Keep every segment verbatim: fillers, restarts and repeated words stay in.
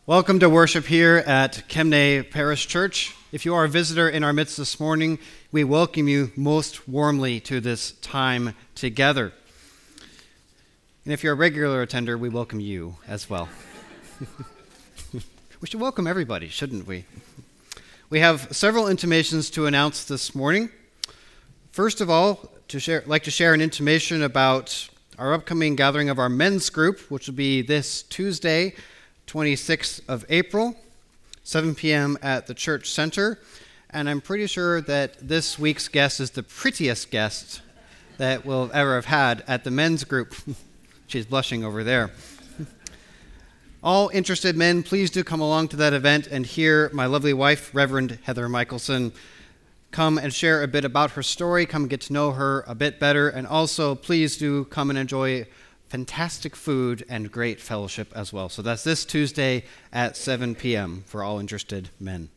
Welcome to worship here at Kemnay Parish Church. If you are a visitor in our midst this morning, we welcome you most warmly to this time together. And if you're a regular attender, we welcome you as well. We should welcome everybody, shouldn't we? We have several intimations to announce this morning. First of all, to share, like to share an intimation about our upcoming gathering of our men's group, which will be this Tuesday, twenty-sixth of April, seven p.m. at the Church Center. And I'm pretty sure that this week's guest is the prettiest guest that we'll ever have had at the men's group. She's blushing over there. All interested men, please do come along to that event and hear my lovely wife, Reverend Heather Michelson, come and share a bit about her story, come and get to know her a bit better, and also please do come and enjoy fantastic food and great fellowship as well. So that's this Tuesday at seven p.m. for all interested men.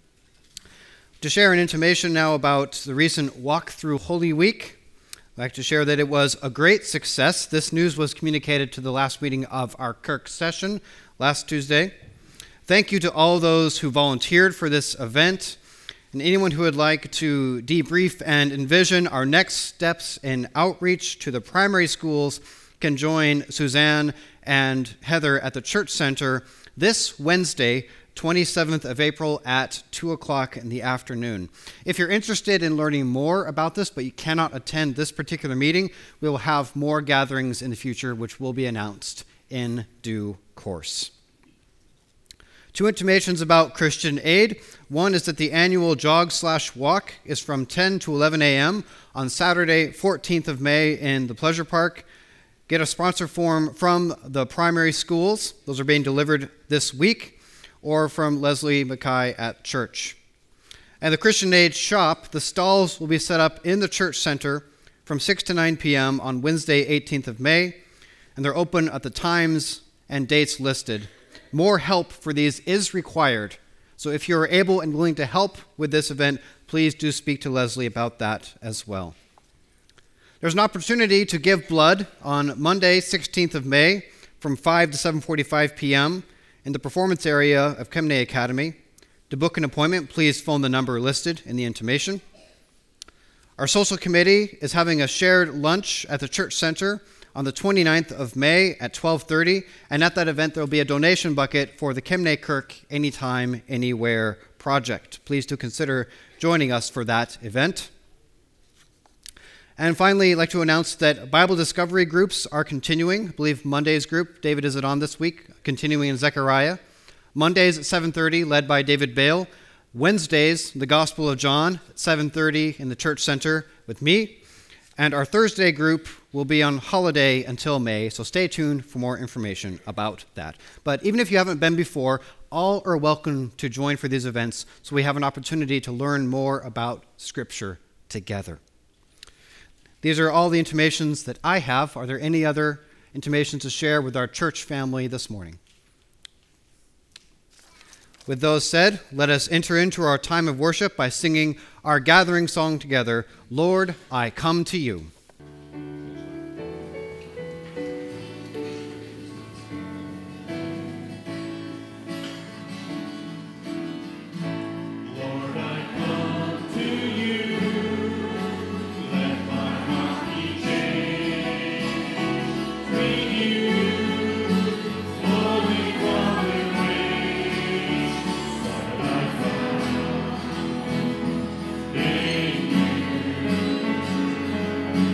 To share an intimation now about the recent Walk Through Holy Week, I'd like to share that it was a great success. This news was communicated to the last meeting of our Kirk session last Tuesday. Thank you to all those who volunteered for this event, and anyone who would like to debrief and envision our next steps in outreach to the primary schools can join Suzanne and Heather at the Church Center this Wednesday, twenty-seventh of April at two o'clock in the afternoon. If you're interested in learning more about this, but you cannot attend this particular meeting, we will have more gatherings in the future, which will be announced in due course. Two intimations about Christian Aid. One is that the annual jog slash walk is from ten to eleven a.m. on Saturday, fourteenth of May in the Pleasure Park. Get a sponsor form from the primary schools. Those are being delivered this week, or from Leslie Mackay at church. And the Christian Aid shop, the stalls will be set up in the Church Center from six to nine p.m. on Wednesday, eighteenth of May, and they're open at the times and dates listed. More help for these is required. So if you're able and willing to help with this event, please do speak to Leslie about that as well. There's an opportunity to give blood on Monday, sixteenth of May from five to seven forty-five p.m. in the performance area of Kemnay Academy. To book an appointment, please phone the number listed in the intimation. Our social committee is having a shared lunch at the Church Center on the twenty-ninth of May at twelve thirty, and at that event there will be a donation bucket for the Kemnay Kirk Anytime, Anywhere project. Please do consider joining us for that event. And finally, I'd like to announce that Bible discovery groups are continuing. I believe Monday's group, David, is it on this week? Continuing in Zechariah. Mondays at seven thirty, led by David Bale. Wednesdays, the Gospel of John at seven thirty in the Church Center with me. And our Thursday group will be on holiday until May, so stay tuned for more information about that. But even if you haven't been before, all are welcome to join for these events so we have an opportunity to learn more about Scripture together. These are all the intimations that I have. Are there any other intimations to share with our church family this morning? With those said, let us enter into our time of worship by singing our gathering song together, Lord, I Come to You. Thank you.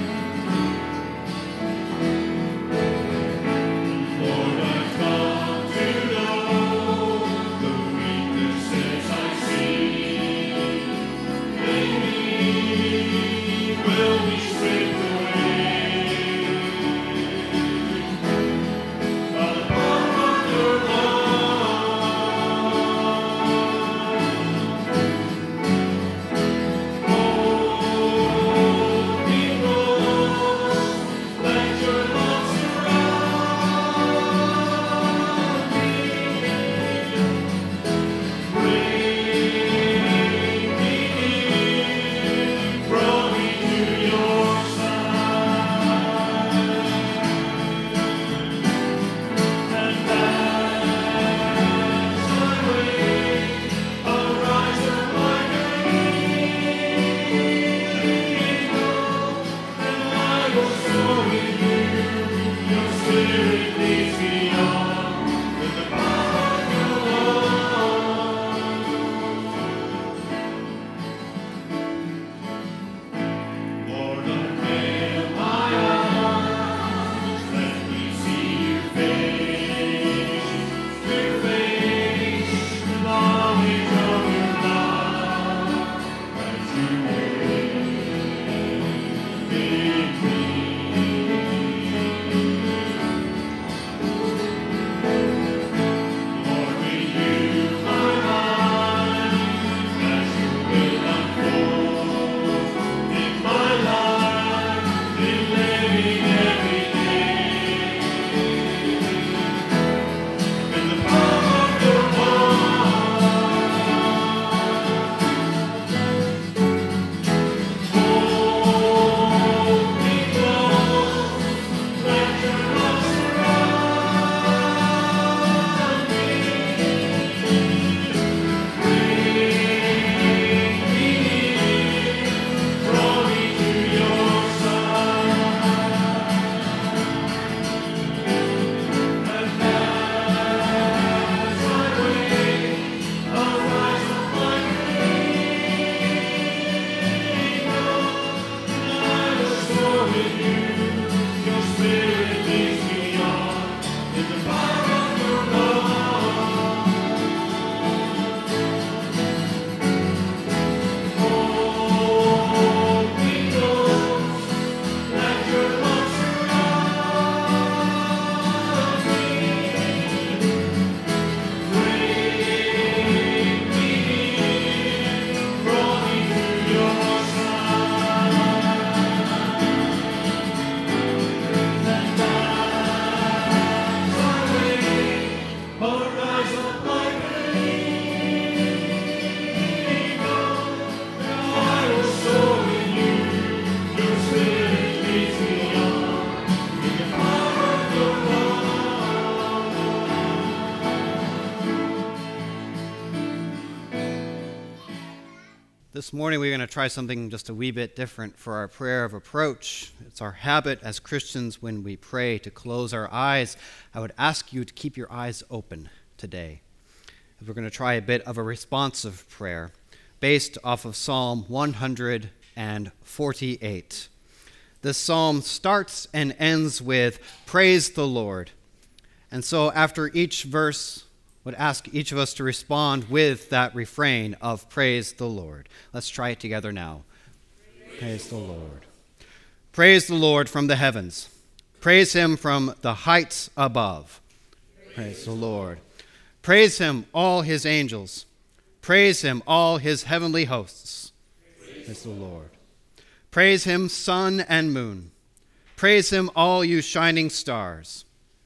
This morning we're going to try something just a wee bit different for our prayer of approach. It's our habit as Christians when we pray to close our eyes. I would ask you to keep your eyes open today. We're going to try a bit of a responsive prayer based off of Psalm one hundred forty-eight. This psalm starts and ends with, "Praise the Lord." And so after each verse, would ask each of us to respond with that refrain of praise the Lord. Let's try it together now. Praise, praise the Lord. Praise the Lord from the heavens. Praise him from the heights above. Praise, praise the Lord. Praise him, all his angels. Praise him, all his heavenly hosts. Praise, praise the Lord. Praise him, sun and moon. Praise him, all you shining stars.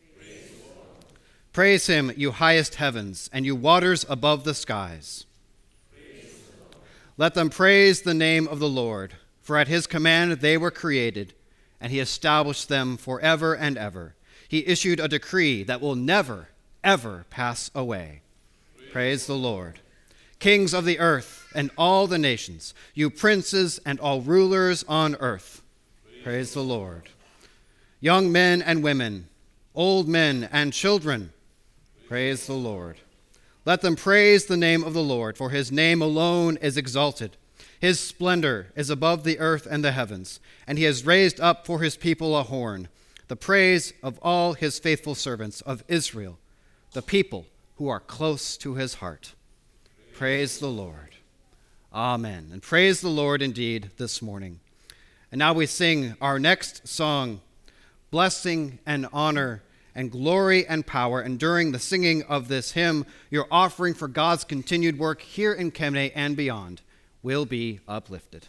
Praise him, you highest heavens, and you waters above the skies. Let them praise the name of the Lord, for at his command they were created, and he established them forever and ever. He issued a decree that will never, ever pass away. Praise, praise the Lord. Kings of the earth and all the nations, you princes and all rulers on earth. Praise, praise the Lord. Young men and women, old men and children, praise the Lord. Let them praise the name of the Lord, for his name alone is exalted. His splendor is above the earth and the heavens, and he has raised up for his people a horn, the praise of all his faithful servants of Israel, the people who are close to his heart. Praise the Lord. Amen. And praise the Lord indeed this morning. And now we sing our next song, Blessing and Honor and Glory and Power. And during the singing of this hymn, your offering for God's continued work here in Kemnay and beyond will be uplifted.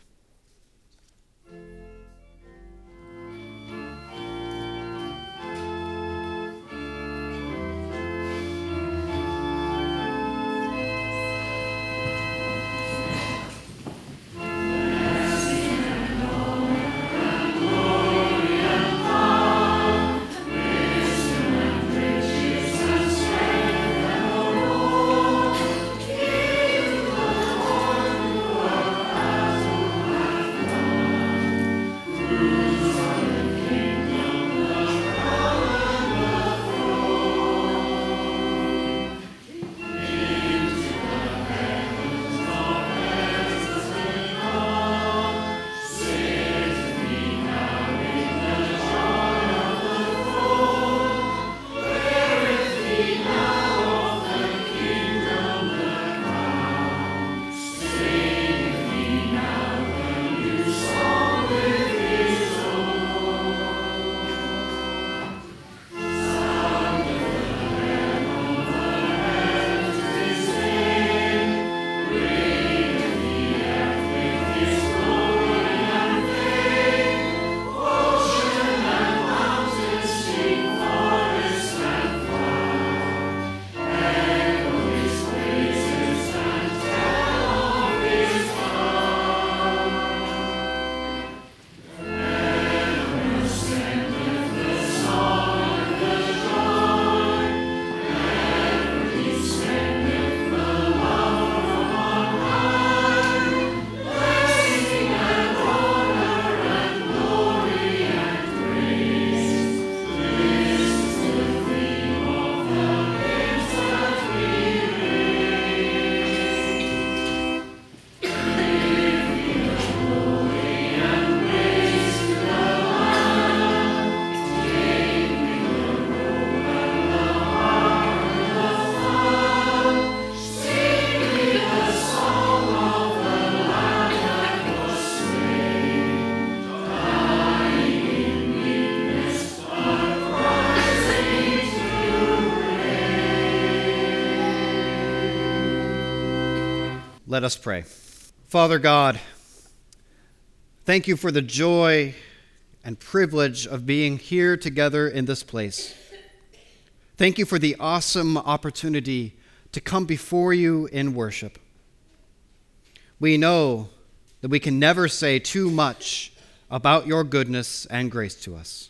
Let us pray. Father God, thank you for the joy and privilege of being here together in this place. Thank you for the awesome opportunity to come before you in worship. We know that we can never say too much about your goodness and grace to us.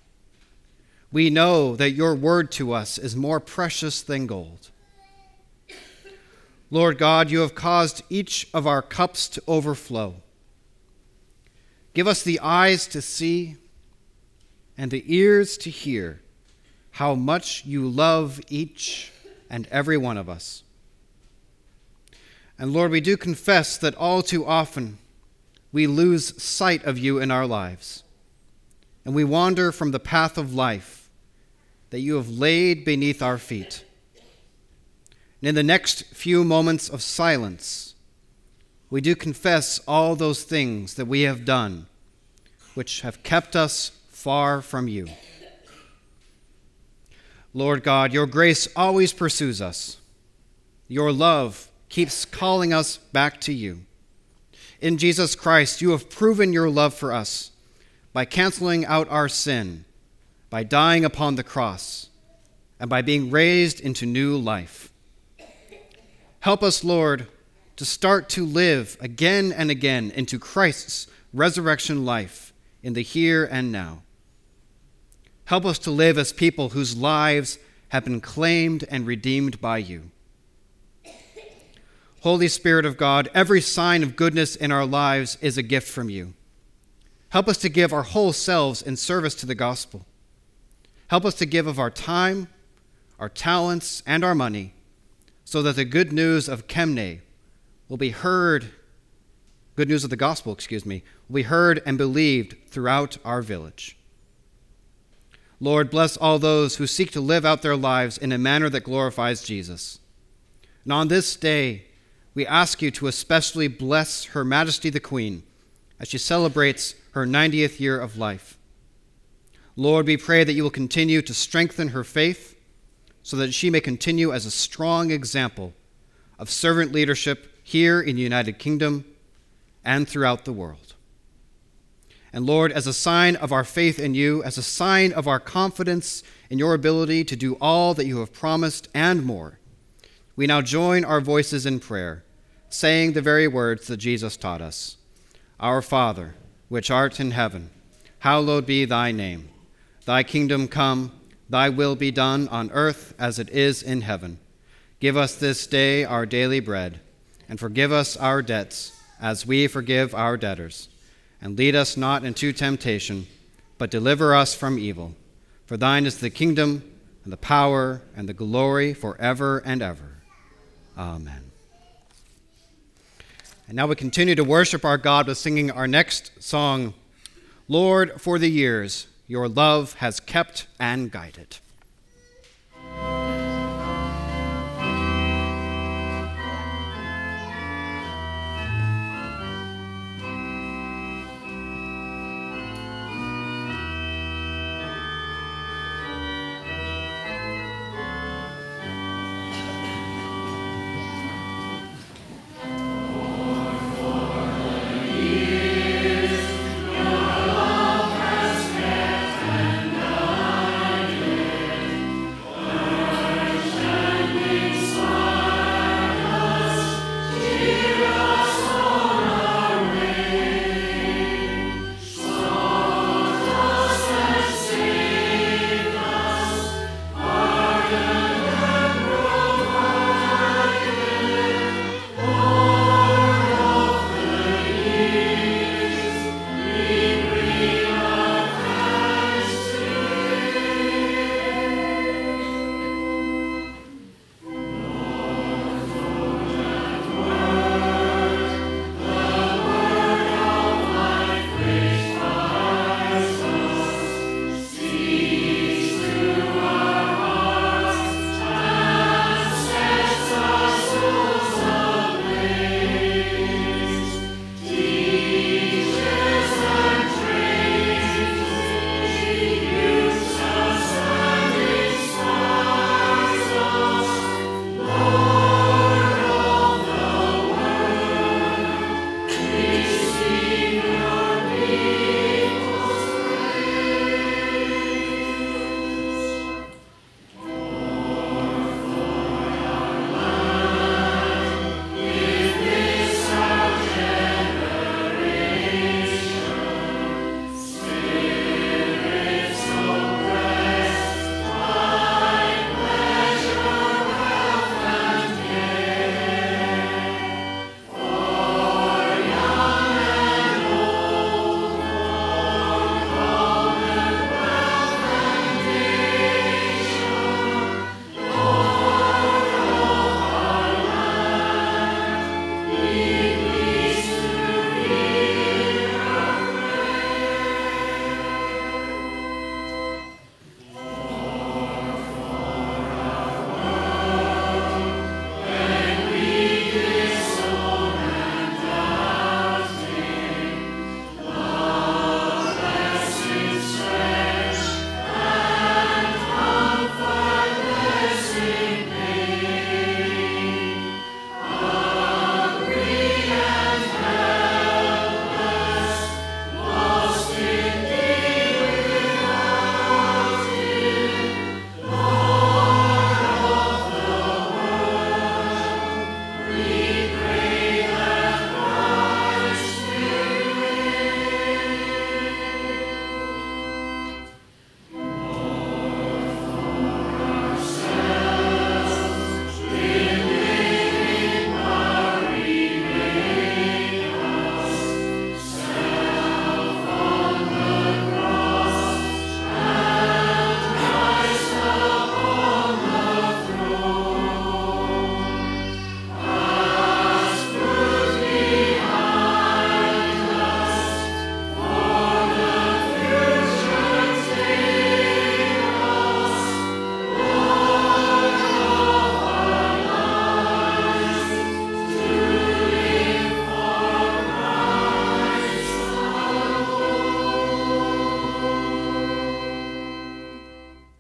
We know that your word to us is more precious than gold. Lord God, you have caused each of our cups to overflow. Give us the eyes to see and the ears to hear how much you love each and every one of us. And Lord, we do confess that all too often we lose sight of you in our lives, and we wander from the path of life that you have laid beneath our feet. And in the next few moments of silence, we do confess all those things that we have done which have kept us far from you. Lord God, your grace always pursues us. Your love keeps calling us back to you. In Jesus Christ, you have proven your love for us by canceling out our sin, by dying upon the cross, and by being raised into new life. Help us, Lord, to start to live again and again into Christ's resurrection life in the here and now. Help us to live as people whose lives have been claimed and redeemed by you. Holy Spirit of God, every sign of goodness in our lives is a gift from you. Help us to give our whole selves in service to the gospel. Help us to give of our time, our talents, and our money, so that the good news of Kemne will be heard, good news of the gospel, excuse me, will be heard and believed throughout our village. Lord, bless all those who seek to live out their lives in a manner that glorifies Jesus. And on this day, we ask you to especially bless Her Majesty the Queen as she celebrates her ninetieth year of life. Lord, we pray that you will continue to strengthen her faith so that she may continue as a strong example of servant leadership here in the United Kingdom and throughout the world. And Lord, as a sign of our faith in you, as a sign of our confidence in your ability to do all that you have promised and more, we now join our voices in prayer, saying the very words that Jesus taught us. Our Father, which art in heaven, hallowed be thy name. Thy kingdom come, thy will be done on earth as it is in heaven. Give us this day our daily bread, and forgive us our debts as we forgive our debtors. And lead us not into temptation, but deliver us from evil. For thine is the kingdom, and the power, and the glory forever and ever. Amen. And now we continue to worship our God with singing our next song, Lord, for the years your love has kept and guided.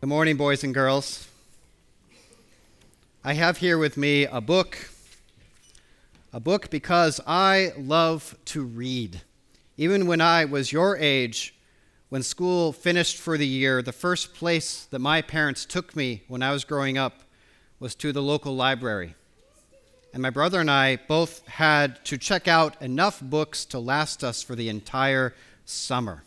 Good morning, boys and girls. I have here with me a book, a book because I love to read. Even when I was your age, when school finished for the year, the first place that my parents took me when I was growing up was to the local library. And my brother and I both had to check out enough books to last us for the entire summer.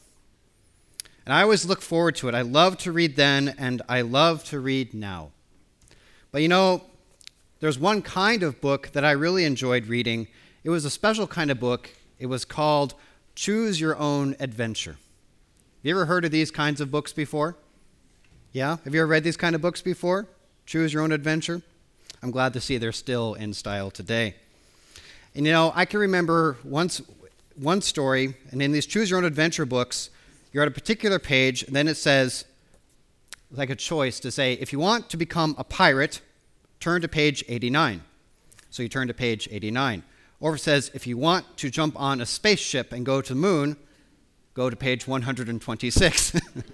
And I always look forward to it. I loved to read then, and I love to read now. But you know, there's one kind of book that I really enjoyed reading. It was a special kind of book. It was called Choose Your Own Adventure. Have you ever heard of these kinds of books before? Yeah? Have you ever read these kind of books before? Choose Your Own Adventure? I'm glad to see they're still in style today. And you know, I can remember once one story, and in these Choose Your Own Adventure books, you're at a particular page, and then it says, like a choice to say, if you want to become a pirate, turn to page eighty-nine. So you turn to page eighty-nine. Or it says, if you want to jump on a spaceship and go to the moon, go to page one hundred twenty-six.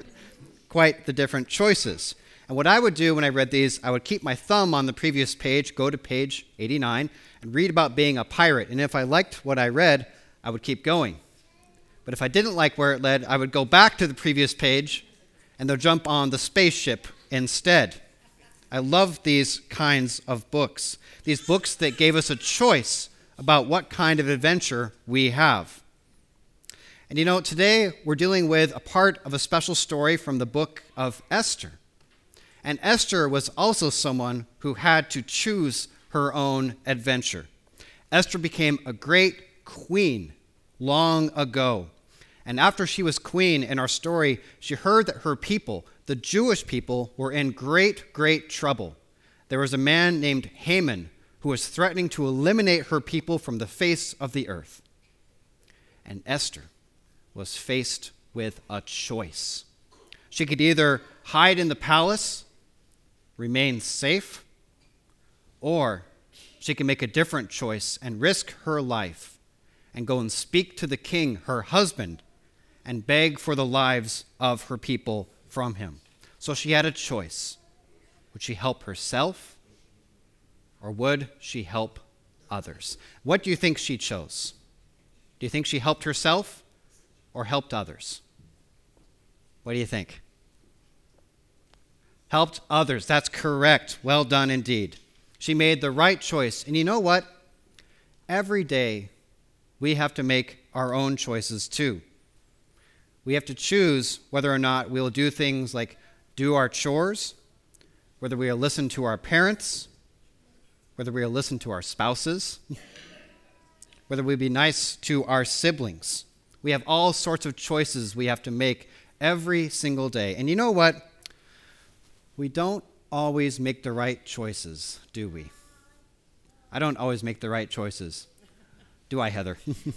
Quite the different choices. And what I would do when I read these, I would keep my thumb on the previous page, go to page eighty-nine, and read about being a pirate. And if I liked what I read, I would keep going. But if I didn't like where it led, I would go back to the previous page and they'll jump on the spaceship instead. I love these kinds of books, these books that gave us a choice about what kind of adventure we have. And you know, today we're dealing with a part of a special story from the book of Esther. And Esther was also someone who had to choose her own adventure. Esther became a great queen long ago. And after she was queen in our story, she heard that her people, the Jewish people, were in great, great trouble. There was a man named Haman who was threatening to eliminate her people from the face of the earth. And Esther was faced with a choice. She could either hide in the palace, remain safe, or she could make a different choice and risk her life and go and speak to the king, her husband, and beg for the lives of her people from him. So she had a choice. Would she help herself, or would she help others? What do you think she chose? Do you think she helped herself or helped others? What do you think? Helped others. That's correct. Well done indeed. She made the right choice. And you know what? Every day, we have to make our own choices too. We have to choose whether or not we'll do things like do our chores, whether we'll listen to our parents, whether we'll listen to our spouses, whether we'll be nice to our siblings. We have all sorts of choices we have to make every single day. And you know what? We don't always make the right choices, do we? I don't always make the right choices. Do I, Heather?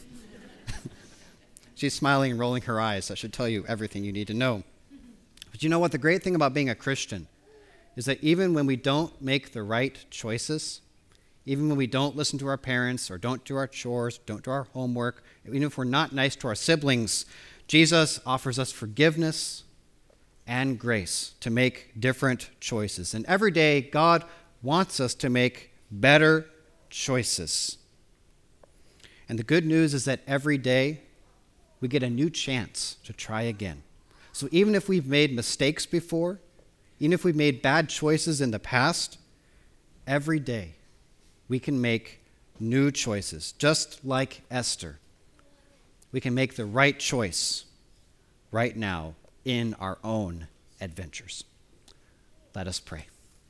She's smiling and rolling her eyes. That should tell you everything you need to know. But you know what? The great thing about being a Christian is that even when we don't make the right choices, even when we don't listen to our parents or don't do our chores, don't do our homework, even if we're not nice to our siblings, Jesus offers us forgiveness and grace to make different choices. And every day, God wants us to make better choices. And the good news is that every day we get a new chance to try again. So even if we've made mistakes before, even if we've made bad choices in the past, every day we can make new choices. Just like Esther, we can make the right choice right now in our own adventures. Let us pray.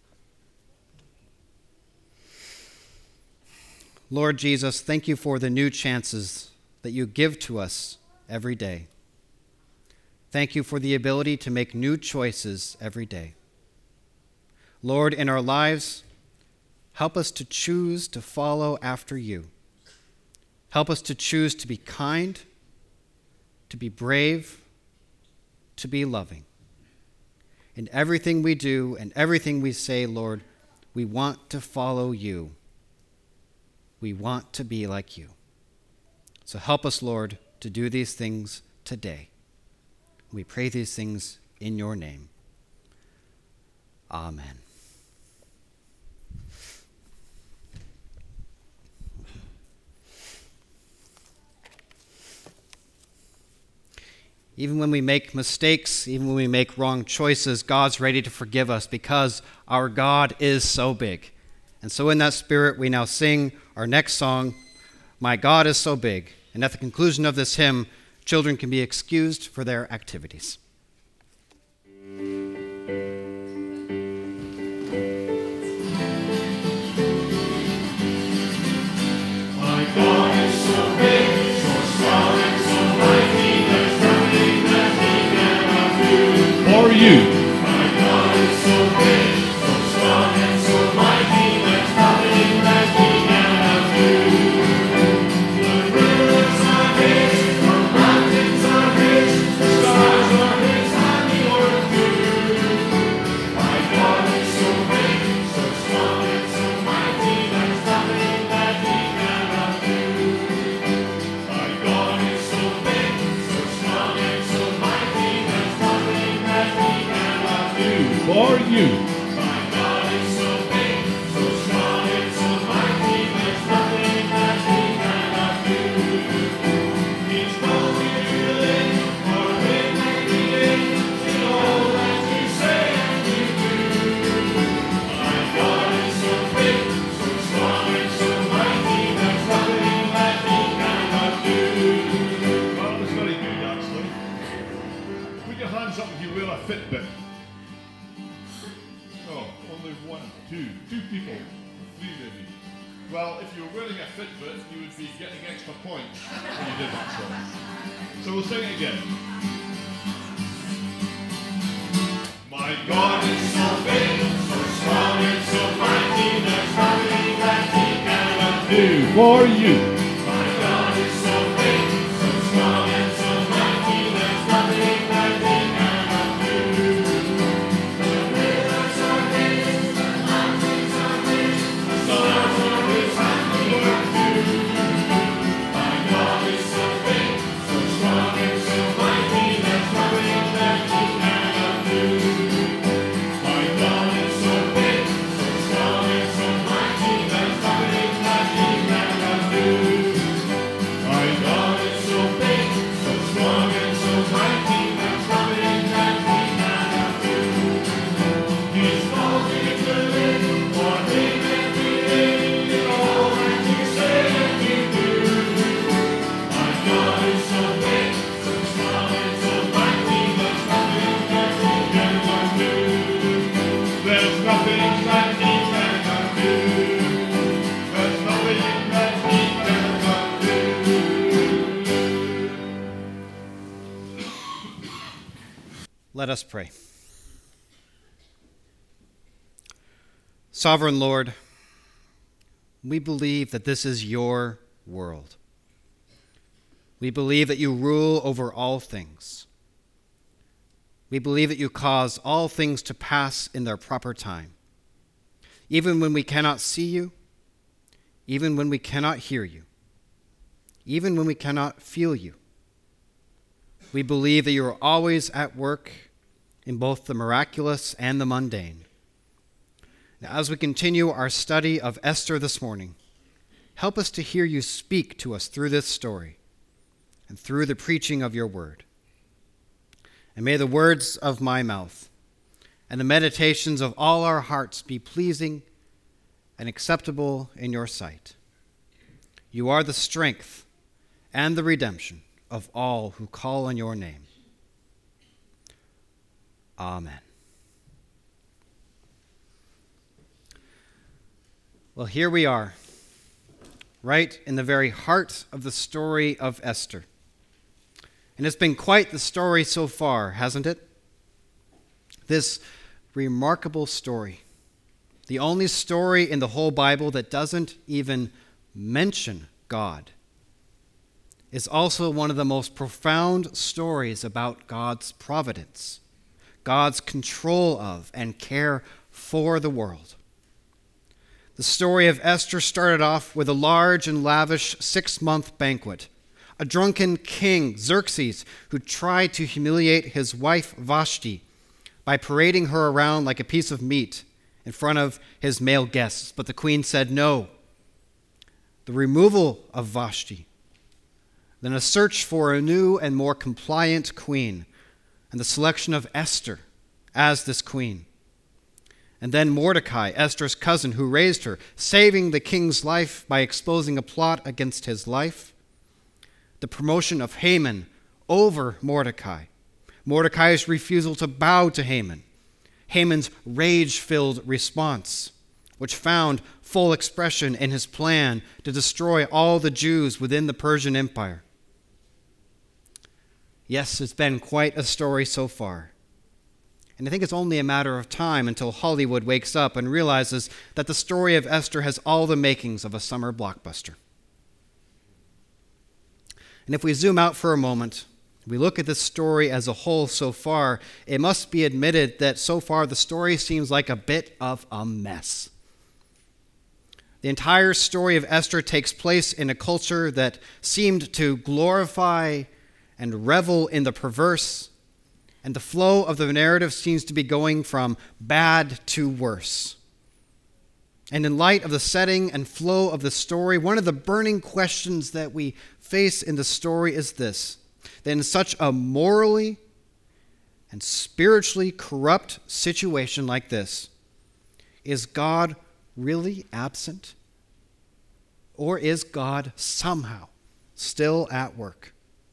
Lord Jesus, thank you for the new chances that you give to us every day. Thank you for the ability to make new choices every day. Lord, in our lives, help us to choose to follow after you. Help us to choose to be kind, to be brave, to be loving. In everything we do and everything we say, Lord, we want to follow you. We want to be like you. So help us, Lord, to do these things today. We pray these things in your name. Amen. Even when we make mistakes, even when we make wrong choices, God's ready to forgive us because our God is so big. And so in that spirit, we now sing our next song, My God is So Big. And at the conclusion of this hymn, children can be excused for their activities. My God is so big, so strong, and so mighty, there's nothing that he cannot do. For you. My God is so big, so strong, and so mighty, there's nothing that he cannot do. The rivers are his, the mountains are his, the stars are his handiwork too. My God is so big, so strong, and so mighty, there's nothing that he cannot do. My God is so big, so strong, and so mighty, there's nothing that he cannot do. For you. My God is so big, so strong, and so mighty, there's nothing that he cannot do. He's called you to live, for him and he is, in all that you say and you do. My God is so big, so strong, and so mighty, there's nothing that he cannot do. Well, that's very good, actually. Put your hands up if you wear a Fitbit. Oh, only one, two, two people, three maybe. Well, if you were wearing a Fitbit, you would be getting extra points when you did that song. So we'll sing it again. My God is so big, so strong, and so mighty, there's nothing that he cannot do. For you. My God is so big, so strong, and so mighty, there's nothing that he cannot do. The rivers are his, the mountains are his, the stars are his handiwork too. My God is so big, so strong, and so mighty, there's nothing that he cannot do. My God is so big, so strong, and so mighty, there's nothing that he cannot do. My God is so big, so strong, and so mighty, there's nothing that he cannot do. He's called you to live, for him and we live, in all that you say and you do. My God is so big, so strong, and so mighty, there's nothing that he cannot do. There's nothing that he cannot do. There's nothing that he cannot do. Let us pray. Sovereign Lord, we believe that this is your world. We believe that you rule over all things. We believe that you cause all things to pass in their proper time. Even when we cannot see you, even when we cannot hear you, even when we cannot feel you. We believe that you are always at work in both the miraculous and the mundane. Now, as we continue our study of Esther this morning, help us to hear you speak to us through this story and through the preaching of your word. And may the words of my mouth and the meditations of all our hearts be pleasing and acceptable in your sight. You are the strength and the redemption of all who call on your name. Amen. Well, here we are, right in the very heart of the story of Esther. And it's been quite the story so far, hasn't it? This remarkable story, the only story in the whole Bible that doesn't even mention God, is also one of the most profound stories about God's providence, God's control of and care for the world. The story of Esther started off with a large and lavish six-month banquet. A drunken king, Xerxes, who tried to humiliate his wife Vashti by parading her around like a piece of meat in front of his male guests. But the queen said no. The removal of Vashti, then a search for a new and more compliant queen, and the selection of Esther as this queen. And then Mordecai, Esther's cousin, who raised her, saving the king's life by exposing a plot against his life. The promotion of Haman over Mordecai. Mordecai's refusal to bow to Haman. Haman's rage-filled response, which found full expression in his plan to destroy all the Jews within the Persian Empire. Yes, it's been quite a story so far. And I think it's only a matter of time until Hollywood wakes up and realizes that the story of Esther has all the makings of a summer blockbuster. And if we zoom out for a moment, we look at this story as a whole so far, it must be admitted that so far the story seems like a bit of a mess. The entire story of Esther takes place in a culture that seemed to glorify and revel in the perverse, and the flow of the narrative seems to be going from bad to worse. And in light of the setting and flow of the story, one of the burning questions that we face in the story is this: that in such a morally and spiritually corrupt situation like this, is God really absent? Or is God somehow still at work?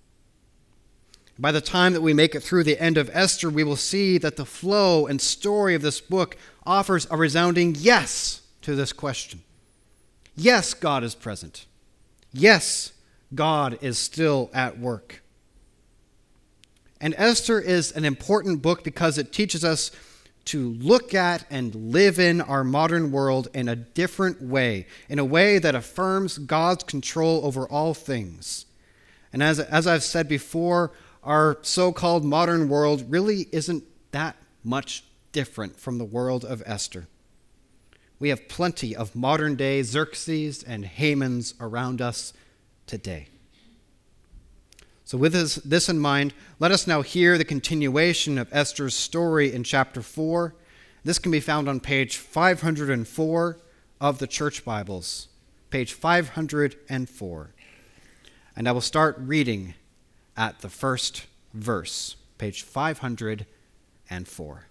By the time that we make it through the end of Esther, we will see that the flow and story of this book offers a resounding yes to this question. Yes, God is present. Yes, God is still at work. And Esther is an important book because it teaches us to look at and live in our modern world in a different way, in a way that affirms God's control over all things. And as, as I've said before, our so-called modern world really isn't that much different from the world of Esther. We have plenty of modern-day Xerxes and Hamans around us today. So with this, this in mind, let us now hear the continuation of Esther's story in chapter four. This can be found on page five hundred four of the Church Bibles, page five hundred four. And I will start reading at the first verse, page five hundred four.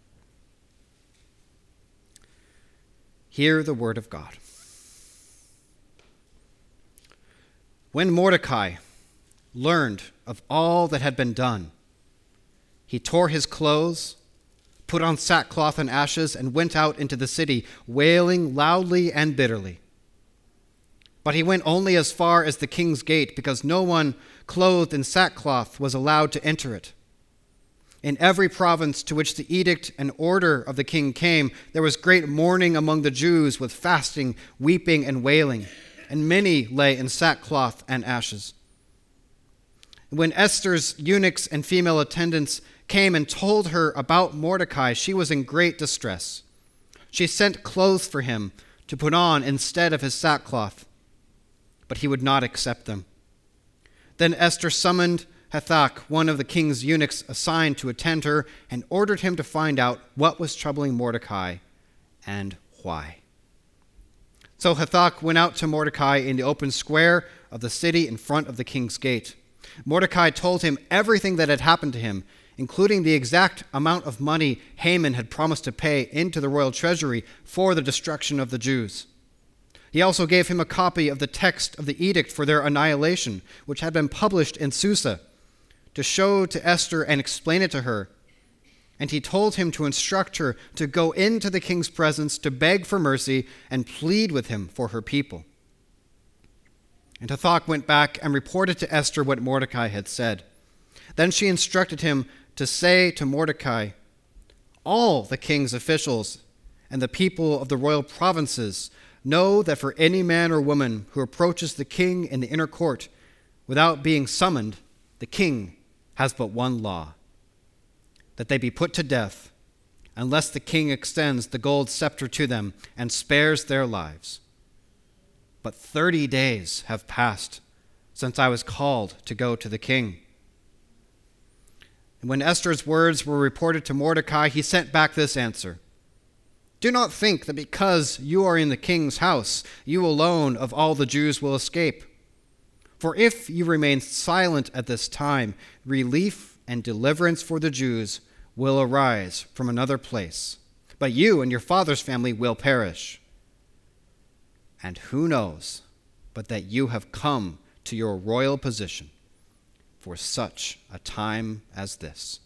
Hear the word of God. When Mordecai learned of all that had been done, he tore his clothes, put on sackcloth and ashes, and went out into the city, wailing loudly and bitterly. But he went only as far as the king's gate, because no one clothed in sackcloth was allowed to enter it. In every province to which the edict and order of the king came, there was great mourning among the Jews, with fasting, weeping, and wailing, and many lay in sackcloth and ashes. When Esther's eunuchs and female attendants came and told her about Mordecai, she was in great distress. She sent clothes for him to put on instead of his sackcloth, but he would not accept them. Then Esther summoned Hathach, one of the king's eunuchs assigned to attend her, and ordered him to find out what was troubling Mordecai and why. So Hathach went out to Mordecai in the open square of the city in front of the king's gate. Mordecai told him everything that had happened to him, including the exact amount of money Haman had promised to pay into the royal treasury for the destruction of the Jews. He also gave him a copy of the text of the edict for their annihilation, which had been published in Susa, to show to Esther and explain it to her. And he told him to instruct her to go into the king's presence to beg for mercy and plead with him for her people. And Hathach went back and reported to Esther what Mordecai had said. Then she instructed him to say to Mordecai, "All the king's officials and the people of the royal provinces know that for any man or woman who approaches the king in the inner court without being summoned, the king has but one law, that they be put to death unless the king extends the gold scepter to them and spares their lives. But thirty days have passed since I was called to go to the king." And when Esther's words were reported to Mordecai, he sent back this answer: "Do not think that because you are in the king's house, you alone of all the Jews will escape. For if you remain silent at this time, relief and deliverance for the Jews will arise from another place, but you and your father's family will perish. And who knows but that you have come to your royal position for such a time as this?"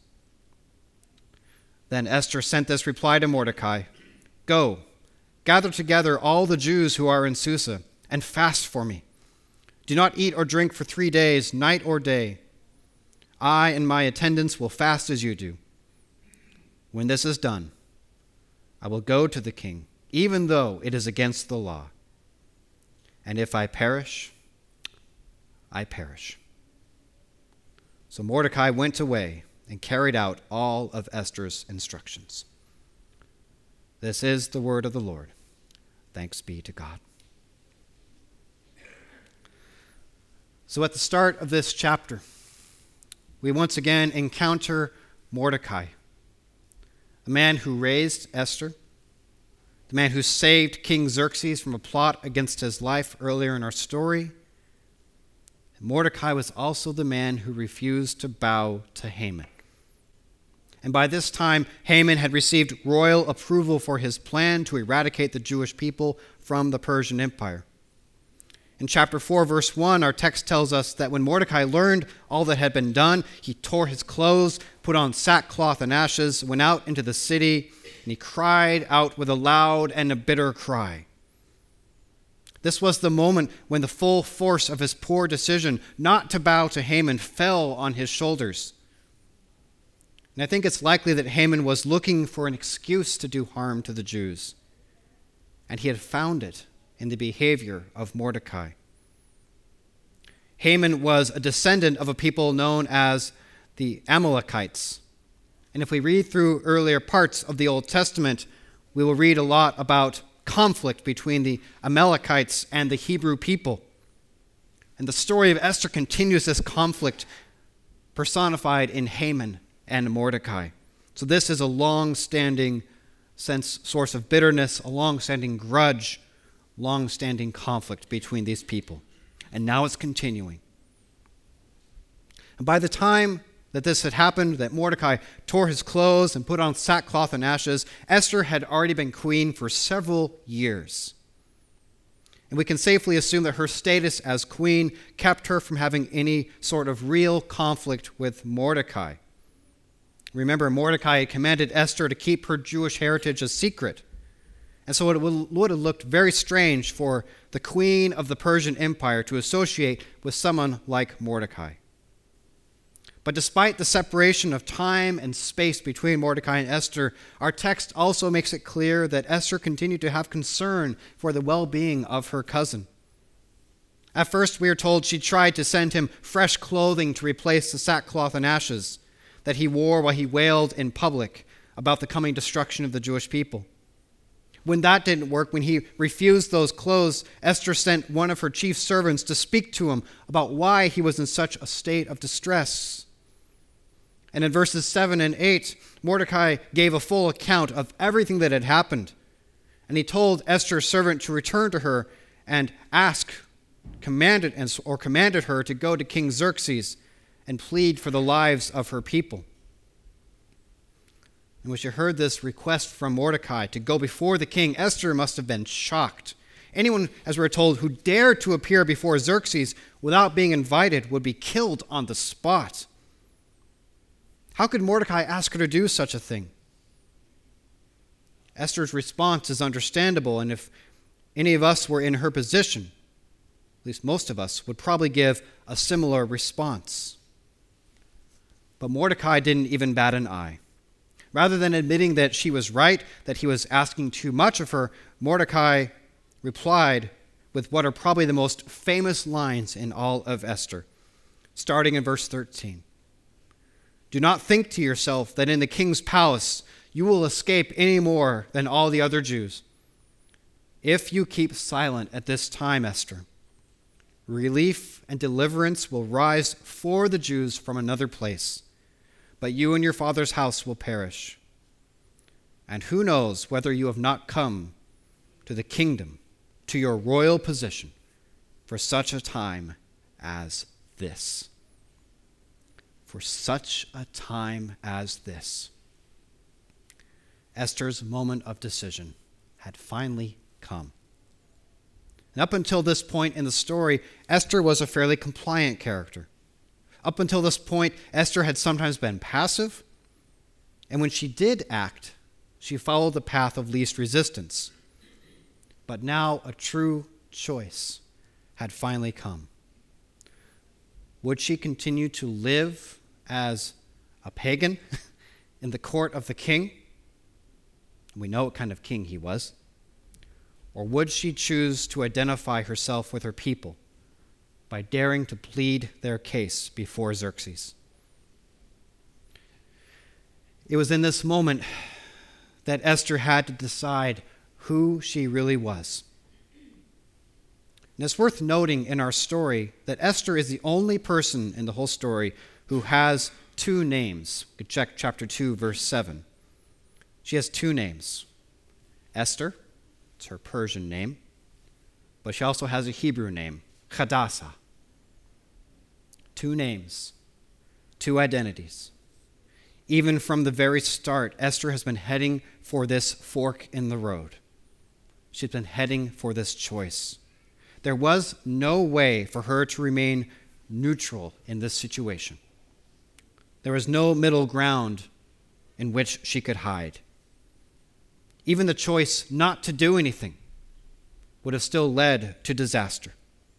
Then Esther sent this reply to Mordecai: "Go, gather together all the Jews who are in Susa, and fast for me. Do not eat or drink for three days, night or day. I and my attendants will fast as you do. When this is done, I will go to the king, even though it is against the law. And if I perish, I perish." So Mordecai went away and carried out all of Esther's instructions. This is the word of the Lord. Thanks be to God. So at the start of this chapter, we once again encounter Mordecai, the man who raised Esther, the man who saved King Xerxes from a plot against his life earlier in our story. Mordecai was also the man who refused to bow to Haman. And by this time, Haman had received royal approval for his plan to eradicate the Jewish people from the Persian Empire. In chapter four, verse one, our text tells us that when Mordecai learned all that had been done, he tore his clothes, put on sackcloth and ashes, went out into the city, and he cried out with a loud and a bitter cry. This was the moment when the full force of his poor decision not to bow to Haman fell on his shoulders. And I think it's likely that Haman was looking for an excuse to do harm to the Jews, and he had found it in the behavior of Mordecai. Haman was a descendant of a people known as the Amalekites. And if we read through earlier parts of the Old Testament, we will read a lot about conflict between the Amalekites and the Hebrew people. And the story of Esther continues this conflict personified in Haman and Mordecai. So this is a long-standing sense, source of bitterness, a long-standing grudge, long-standing conflict between these people. And now it's continuing. And by the time that this had happened, that Mordecai tore his clothes and put on sackcloth and ashes, Esther had already been queen for several years. And we can safely assume that her status as queen kept her from having any sort of real conflict with Mordecai. Remember, Mordecai commanded Esther to keep her Jewish heritage a secret. And so it would have looked very strange for the queen of the Persian Empire to associate with someone like Mordecai. But despite the separation of time and space between Mordecai and Esther, our text also makes it clear that Esther continued to have concern for the well-being of her cousin. At first, we are told she tried to send him fresh clothing to replace the sackcloth and ashes that he wore while he wailed in public about the coming destruction of the Jewish people. When that didn't work, when he refused those clothes, Esther sent one of her chief servants to speak to him about why he was in such a state of distress. And in verses seven and eight, Mordecai gave a full account of everything that had happened. And he told Esther's servant to return to her and ask, commanded or commanded her to go to King Xerxes and plead for the lives of her people. And when she heard this request from Mordecai to go before the king, Esther must have been shocked. Anyone, as we're told, who dared to appear before Xerxes without being invited would be killed on the spot. How could Mordecai ask her to do such a thing? Esther's response is understandable, and if any of us were in her position, at least most of us, would probably give a similar response. But Mordecai didn't even bat an eye. Rather than admitting that she was right, that he was asking too much of her, Mordecai replied with what are probably the most famous lines in all of Esther, starting in verse thirteen. "Do not think to yourself that in the king's palace you will escape any more than all the other Jews. If you keep silent at this time, Esther, relief and deliverance will rise for the Jews from another place. but you and your father's house will perish. And who knows whether you have not come to the kingdom, to your royal position, for such a time as this. For such a time as this. Esther's moment of decision had finally come. And up until this point in the story, Esther was a fairly compliant character. Up until this point, Esther had sometimes been passive, and when she did act, she followed the path of least resistance. But now a true choice had finally come. Would she continue to live as a pagan in the court of the king? We know what kind of king he was. Or would she choose to identify herself with her people by daring to plead their case before Xerxes? It was in this moment that Esther had to decide who she really was. And it's worth noting in our story that Esther is the only person in the whole story who has two names. You could check chapter two, verse seven. She has two names. Esther, it's her Persian name, but she also has a Hebrew name, Hadassah. Two names, two identities. Even from the very start, Esther has been heading for this fork in the road. She's been heading for this choice. There was no way for her to remain neutral in this situation. There was no middle ground in which she could hide. Even the choice not to do anything would have still led to disaster.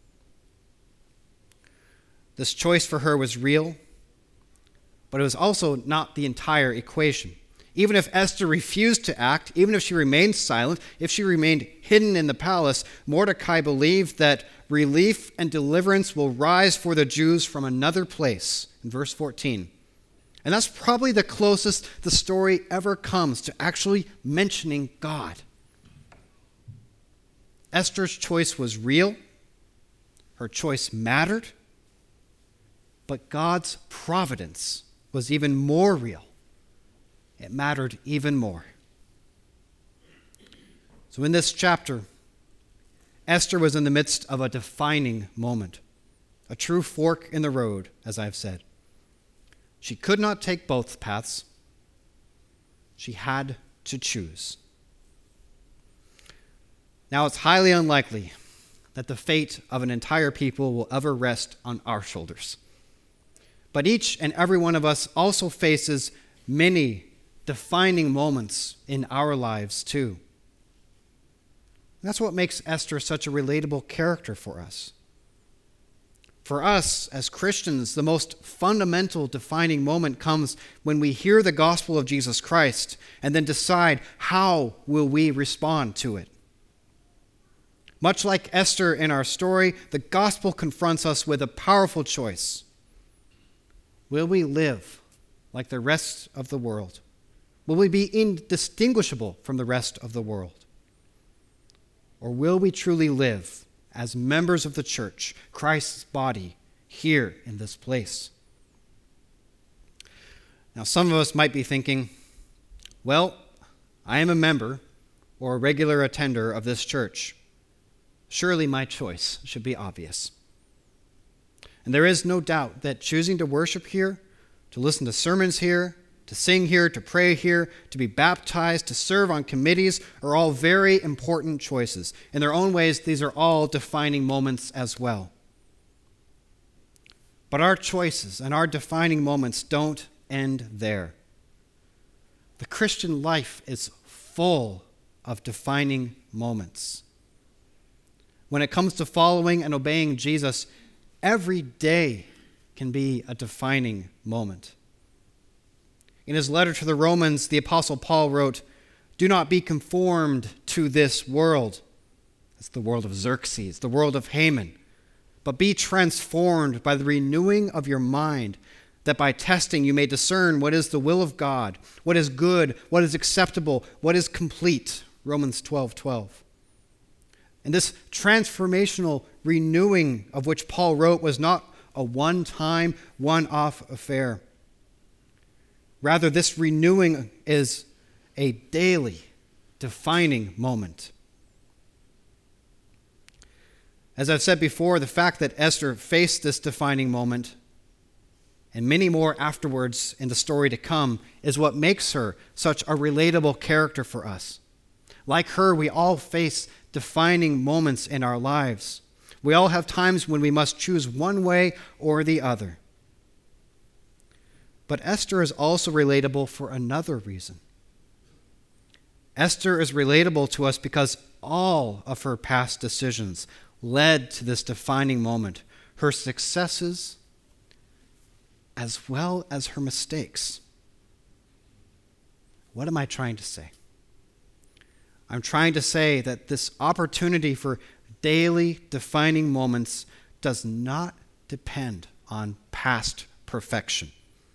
This choice for her was real, but it was also not the entire equation. Even if Esther refused to act, even if she remained silent, if she remained hidden in the palace, Mordecai believed that relief and deliverance will rise for the Jews from another place, in verse fourteen. And that's probably the closest the story ever comes to actually mentioning God. Esther's choice was real. Her choice mattered. But God's providence was even more real. It mattered even more. So in this chapter, Esther was in the midst of a defining moment, a true fork in the road, as I've said. She could not take both paths. She had to choose. Now, it's highly unlikely that the fate of an entire people will ever rest on our shoulders. But each and every one of us also faces many defining moments in our lives too. And that's what makes Esther such a relatable character for us. For us as Christians, the most fundamental defining moment comes when we hear the gospel of Jesus Christ and then decide how will we respond to it. Much like Esther in our story, the gospel confronts us with a powerful choice. Will we live like the rest of the world? Will we be indistinguishable from the rest of the world? Or will we truly live as members of the church, Christ's body, here in this place? Now, some of us might be thinking, well, I am a member or a regular attender of this church. Surely my choice should be obvious. And there is no doubt that choosing to worship here, to listen to sermons here, to sing here, to pray here, to be baptized, to serve on committees are all very important choices. In their own ways, these are all defining moments as well. But our choices and our defining moments don't end there. The Christian life is full of defining moments. When it comes to following and obeying Jesus, every day can be a defining moment. In his letter to the Romans, the Apostle Paul wrote, "Do not be conformed to this world." That's the world of Xerxes, the world of Haman. "But be transformed by the renewing of your mind, that by testing you may discern what is the will of God, what is good, what is acceptable, what is complete." Romans twelve twelve. And this transformational renewing of which Paul wrote was not a one-time, one-off affair. Rather, this renewing is a daily, defining moment. As I've said before, the fact that Esther faced this defining moment and many more afterwards in the story to come is what makes her such a relatable character for us. Like her, we all face defining moments in our lives. We all have times when we must choose one way or the other. But Esther is also relatable for another reason. Esther is relatable to us because all of her past decisions led to this defining moment, her successes as well as her mistakes. What am I trying to say? I'm trying to say that this opportunity for daily defining moments does not depend on past perfection.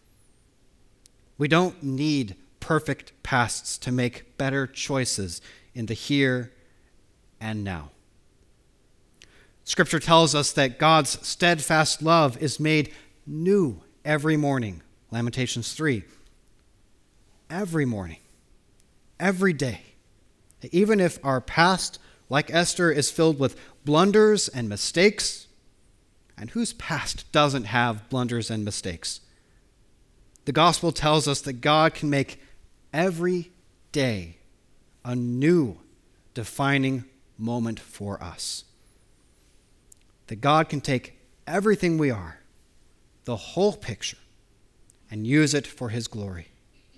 We don't need perfect pasts to make better choices in the here and now. Scripture tells us that God's steadfast love is made new every morning. Lamentations three. Every morning. Every day. Even if our past, like Esther, is filled with blunders and mistakes, and whose past doesn't have blunders and mistakes? The gospel tells us that God can make every day a new defining moment for us. That God can take everything we are, the whole picture, and use it for his glory.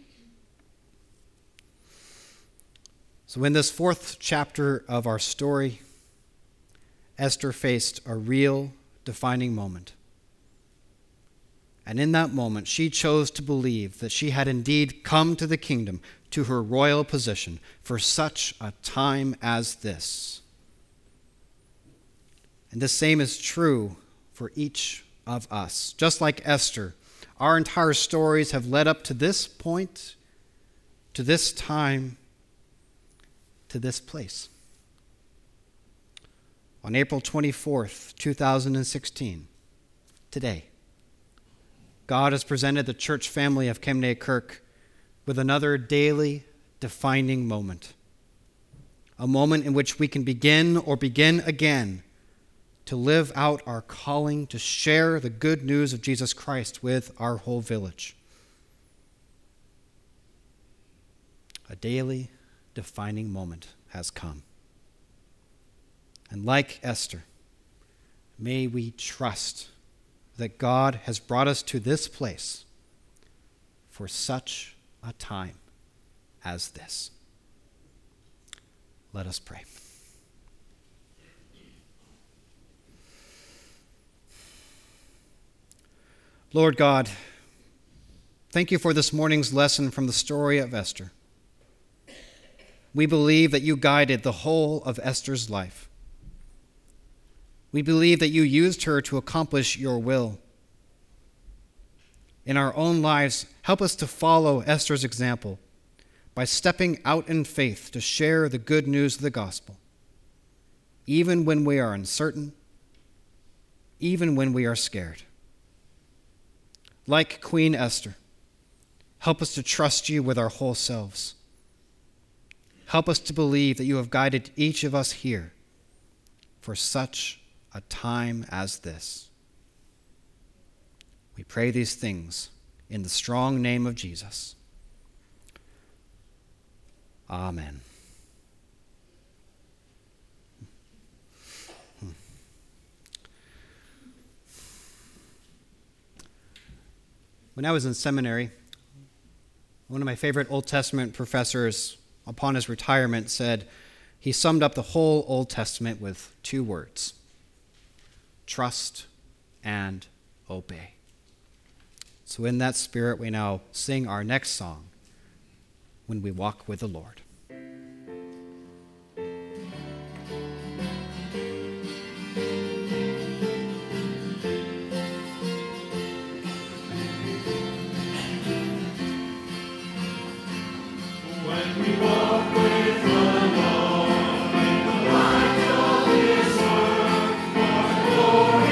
So in this fourth chapter of our story, Esther faced a real defining moment. And in that moment, she chose to believe that she had indeed come to the kingdom, to her royal position, for such a time as this. And the same is true for each of us. Just like Esther, our entire stories have led up to this point, to this time, to this place. On April twenty-fourth, two thousand sixteen, today, God has presented the church family of Kemnay Kirk with another daily defining moment. A moment in which we can begin or begin again to live out our calling to share the good news of Jesus Christ with our whole village. A daily defining moment has come. And like Esther, may we trust that God has brought us to this place for such a time as this. Let us pray. Lord God, thank you for this morning's lesson from the story of Esther. We believe that you guided the whole of Esther's life. We believe that you used her to accomplish your will. In our own lives, help us to follow Esther's example by stepping out in faith to share the good news of the gospel, even when we are uncertain, even when we are scared. Like Queen Esther, help us to trust you with our whole selves. Help us to believe that you have guided each of us here for such a time as this. We pray these things in the strong name of Jesus. Amen. When I was in seminary, one of my favorite Old Testament professors, upon his retirement, said he summed up the whole Old Testament with two words: trust and obey. So in that spirit, we now sing our next song, When We Walk with the Lord.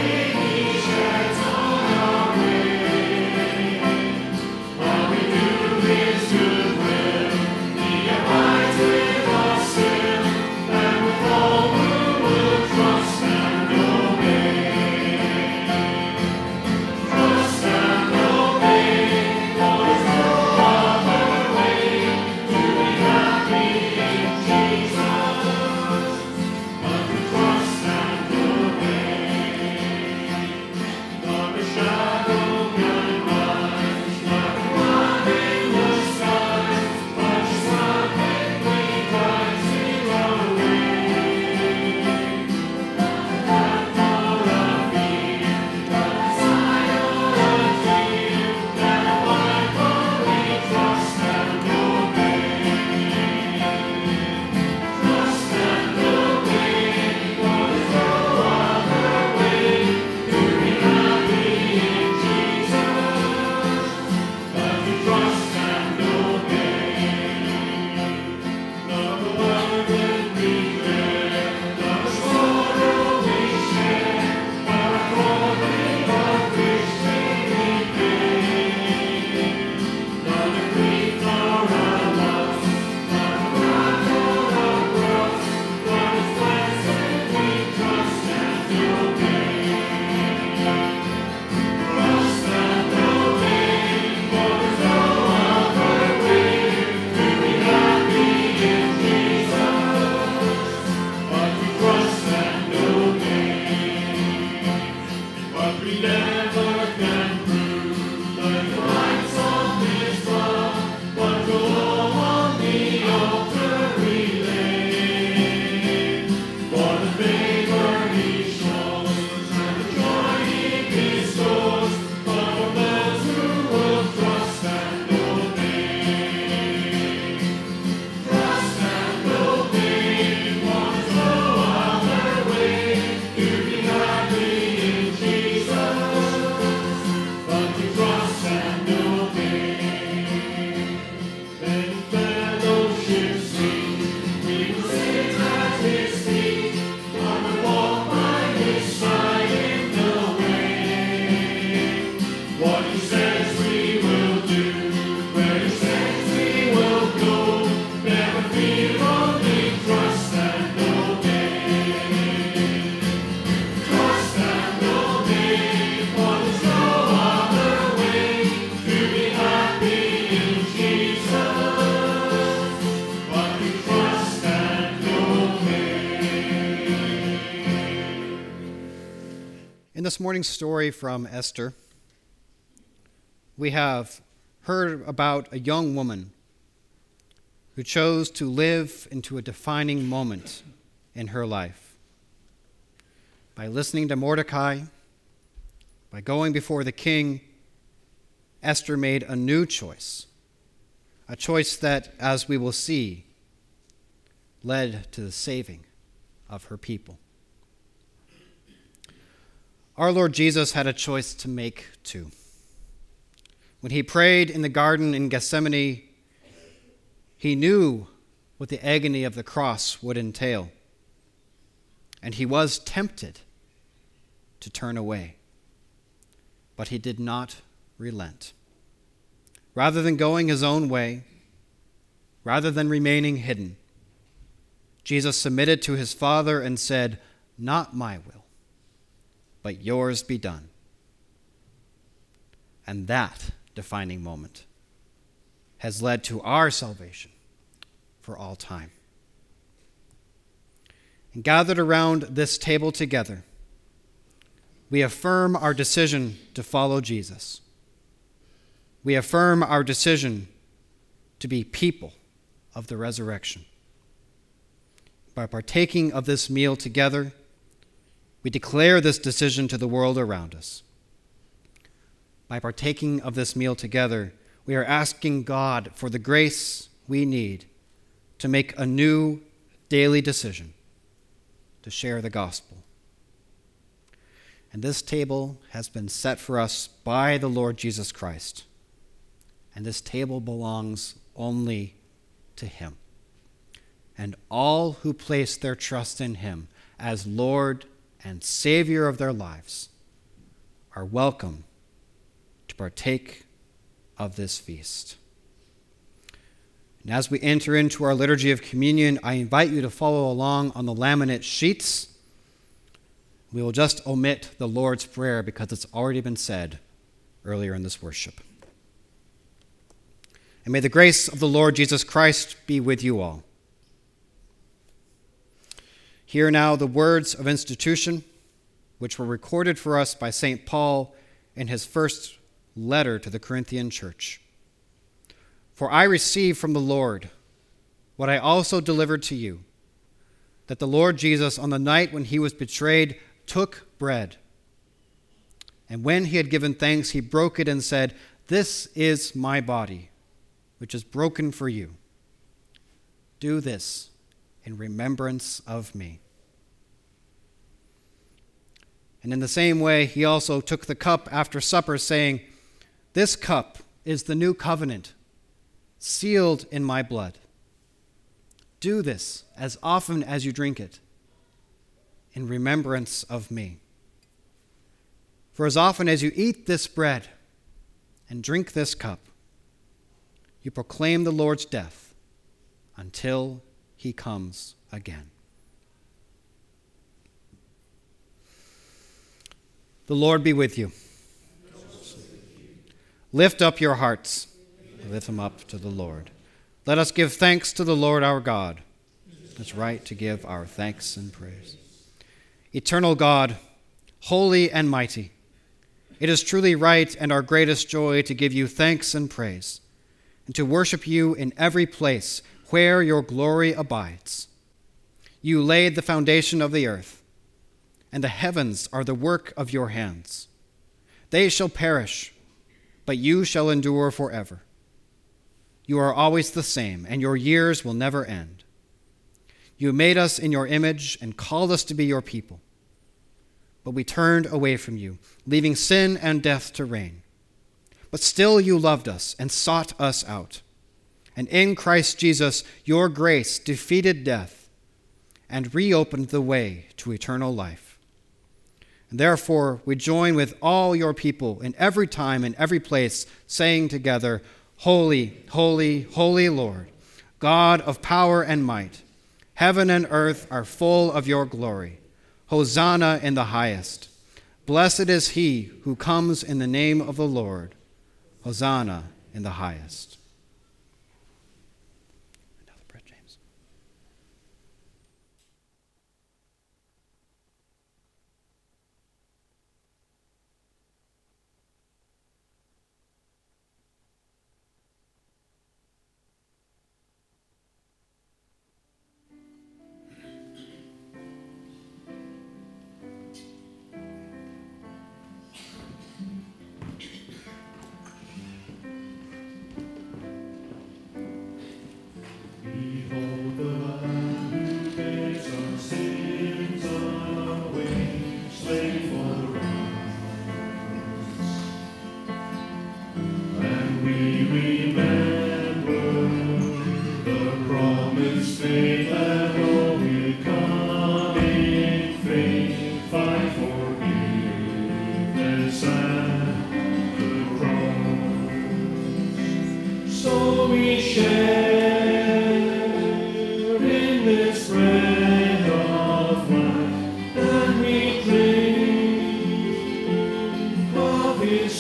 We do In this morning's story from Esther, we have heard about a young woman who chose to live into a defining moment in her life. By listening to Mordecai, by going before the king, Esther made a new choice, a choice that, as we will see, led to the saving of her people. Our Lord Jesus had a choice to make too. When he prayed in the garden in Gethsemane, he knew what the agony of the cross would entail, and he was tempted to turn away, but he did not relent. Rather than going his own way, rather than remaining hidden, Jesus submitted to his Father and said, "Not my will, but yours be done." And that defining moment has led to our salvation for all time. And gathered around this table together, we affirm our decision to follow Jesus. We affirm our decision to be people of the resurrection. By partaking of this meal together, we declare this decision to the world around us. By partaking of this meal together, we are asking God for the grace we need to make a new daily decision to share the gospel. And this table has been set for us by the Lord Jesus Christ. And this table belongs only to him. And all who place their trust in him as Lord and Savior of their lives are welcome to partake of this feast. And as we enter into our liturgy of communion, I invite you to follow along on the laminate sheets. We will just omit the Lord's Prayer because it's already been said earlier in this worship. And may the grace of the Lord Jesus Christ be with you all. Hear now the words of institution, which were recorded for us by Saint Paul in his first letter to the Corinthian church. For I received from the Lord what I also delivered to you, that the Lord Jesus, on the night when he was betrayed, took bread. And when he had given thanks, he broke it and said, "This is my body, which is broken for you. Do this in remembrance of me." And in the same way, he also took the cup after supper, saying, "This cup is the new covenant, sealed in my blood. Do this as often as you drink it, in remembrance of me. For as often as you eat this bread and drink this cup, you proclaim the Lord's death until he comes again." The Lord be with you. Lift up your hearts. Lift them up to the Lord. Let us give thanks to the Lord our God. It's right to give our thanks and praise. Eternal God, holy and mighty, it is truly right and our greatest joy to give you thanks and praise, and to worship you in every place where your glory abides. You laid the foundation of the earth, and the heavens are the work of your hands. They shall perish, but you shall endure forever. You are always the same, and your years will never end. You made us in your image and called us to be your people. But we turned away from you, leaving sin and death to reign. But still you loved us and sought us out. And in Christ Jesus, your grace defeated death and reopened the way to eternal life. And therefore, we join with all your people in every time and every place, saying together, "Holy, holy, holy Lord, God of power and might, heaven and earth are full of your glory. Hosanna in the highest. Blessed is he who comes in the name of the Lord. Hosanna in the highest." Jesus at the cross. So we share in this bread of life, and we drink of his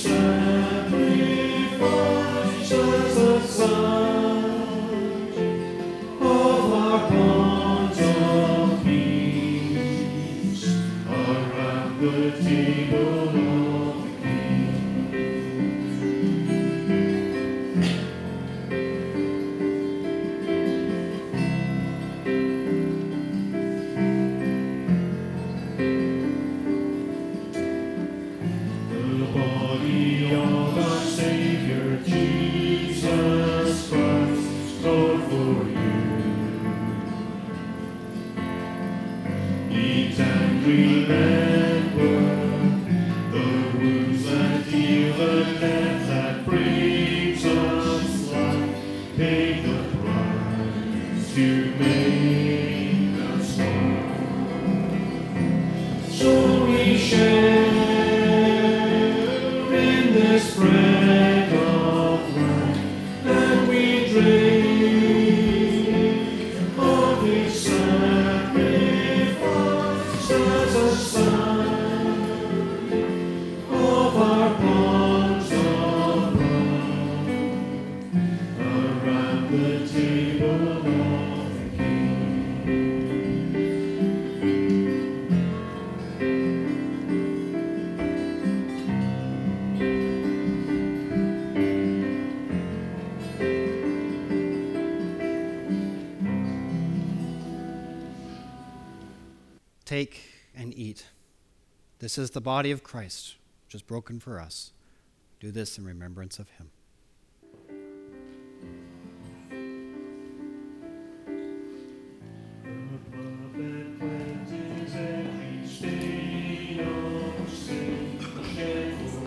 sacrifice as a sign of our bonds of peace around the table of the King. The body of our Savior Jesus Christ, Lord, for you. Eat and remember the wounds that heal, the death that brings us life, paid the price to make us whole. So we share in this bread of life, and we drink of his sacrifice as a sign of our bonds of love around the table of the King. Take and eat. This is the body of Christ, which is broken for us. Do this in remembrance of him. The blood that cleanses every stain of sin shed for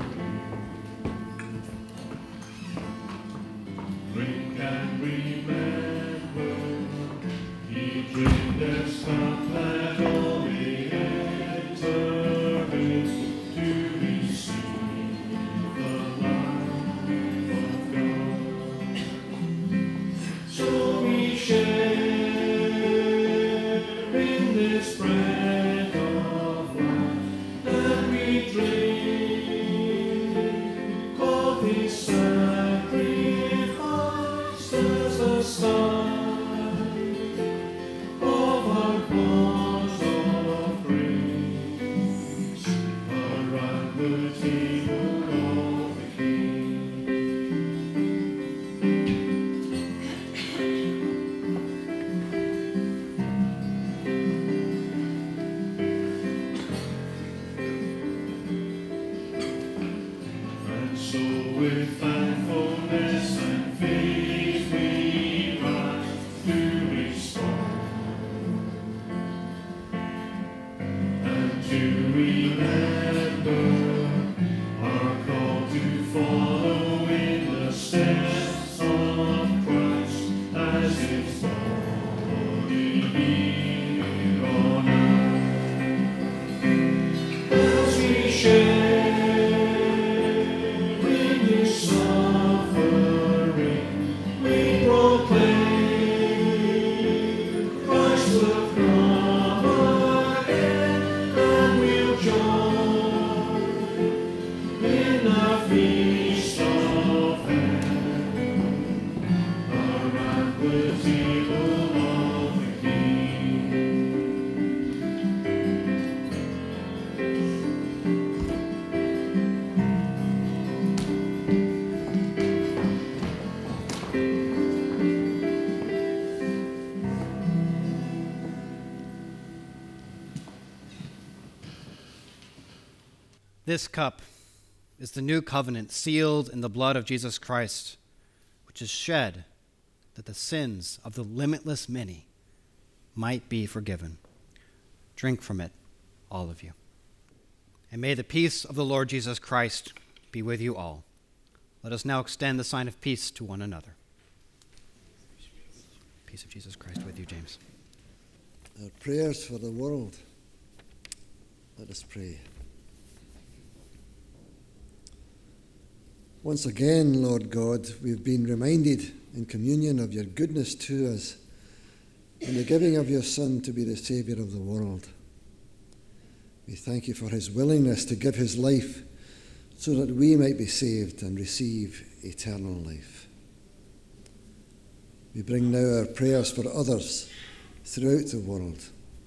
you. Drink and remember, he drained us cup that all may enter in to receive the life of God. So we share in this bread of life, and we drink of his sacrifice as a sign of our bonds of grace around the table of the King. And so with thankfulness and faith we rise to respond and to remember our call to follow in the steps of Christ as his body here on earth. As we share in his suffering, we proclaim Christ will come again, and we'll join in our feast of heaven around the table of the King. This cup is the new covenant sealed in the blood of Jesus Christ, which is shed that the sins of the limitless many might be forgiven. Drink from it, all of you. And may the peace of the Lord Jesus Christ be with you all. Let us now extend the sign of peace to one another. Peace of Jesus Christ with you, James. Our prayers for the world. Let us pray. Once again, Lord God, we've been reminded in communion of your goodness to us in the giving of your Son to be the Saviour of the world. We thank you for his willingness to give his life so that we might be saved and receive eternal life. We bring now our prayers for others throughout the world.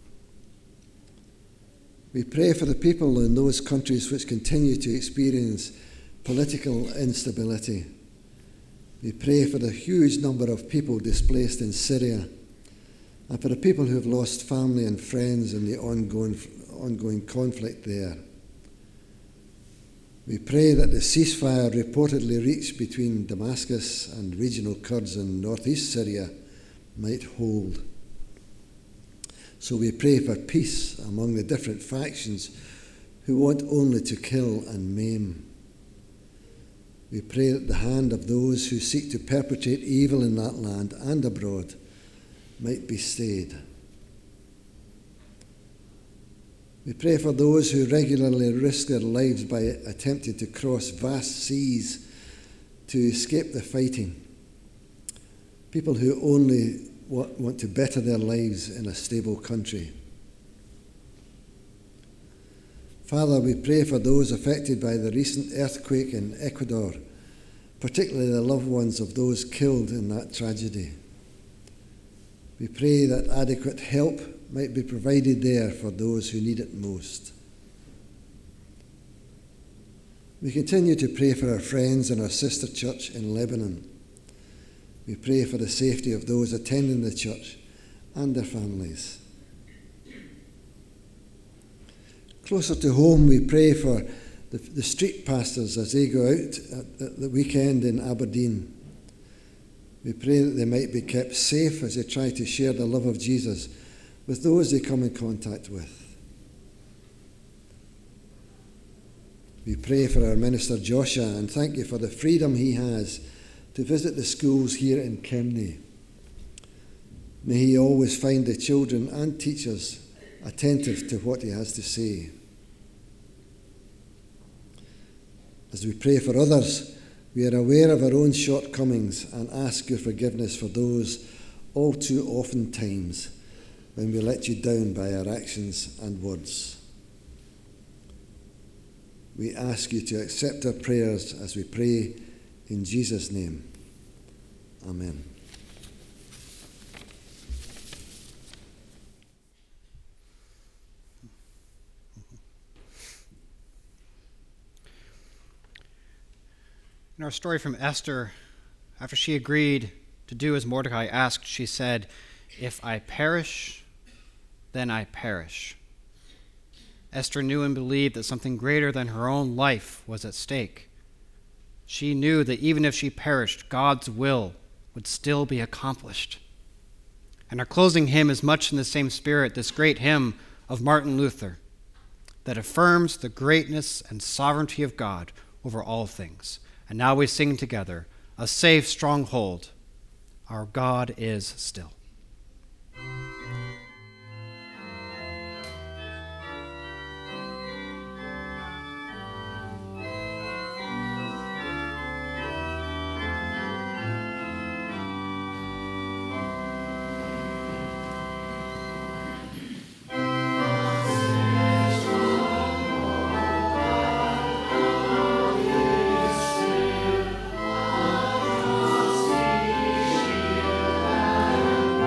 We pray for the people in those countries which continue to experience political instability. We pray for the huge number of people displaced in Syria and for the people who have lost family and friends in the ongoing, ongoing conflict there. We pray that the ceasefire reportedly reached between Damascus and regional Kurds in northeast Syria might hold. So we pray for peace among the different factions who want only to kill and maim. We pray that the hand of those who seek to perpetrate evil in that land and abroad might be stayed. We pray for those who regularly risk their lives by attempting to cross vast seas to escape the fighting. People who only want to better their lives in a stable country. Father, we pray for those affected by the recent earthquake in Ecuador, particularly the loved ones of those killed in that tragedy. We pray that adequate help might be provided there for those who need it most. We continue to pray for our friends and our sister church in Lebanon. We pray for the safety of those attending the church and their families. Closer to home, we pray for the, the street pastors as they go out at, at the weekend in Aberdeen. We pray that they might be kept safe as they try to share the love of Jesus with those they come in contact with. We pray for our minister Joshua and thank you for the freedom he has to visit the schools here in Kemnay. May he always find the children and teachers attentive to what he has to say. As we pray for others, we are aware of our own shortcomings and ask your forgiveness for those all too often times when we let you down by our actions and words. We ask you to accept our prayers as we pray in Jesus' name. Amen. In our story from Esther, after she agreed to do as Mordecai asked, she said, "If I perish, then I perish." Esther knew and believed that something greater than her own life was at stake. She knew that even if she perished, God's will would still be accomplished. And our closing hymn is much in the same spirit, this great hymn of Martin Luther, that affirms the greatness and sovereignty of God over all things. And now we sing together, "A safe stronghold, our God is still." Still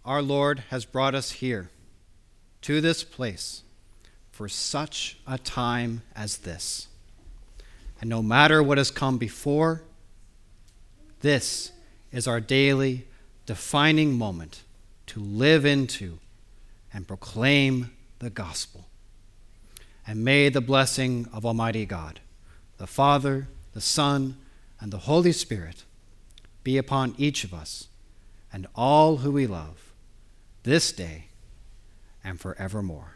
our Lord has brought us here, to this place, for such a time as this. And no matter what has come before, this is our daily defining moment to live into and proclaim the gospel. And may the blessing of Almighty God, the Father, the Son, and the Holy Spirit be upon each of us and all who we love this day and forevermore.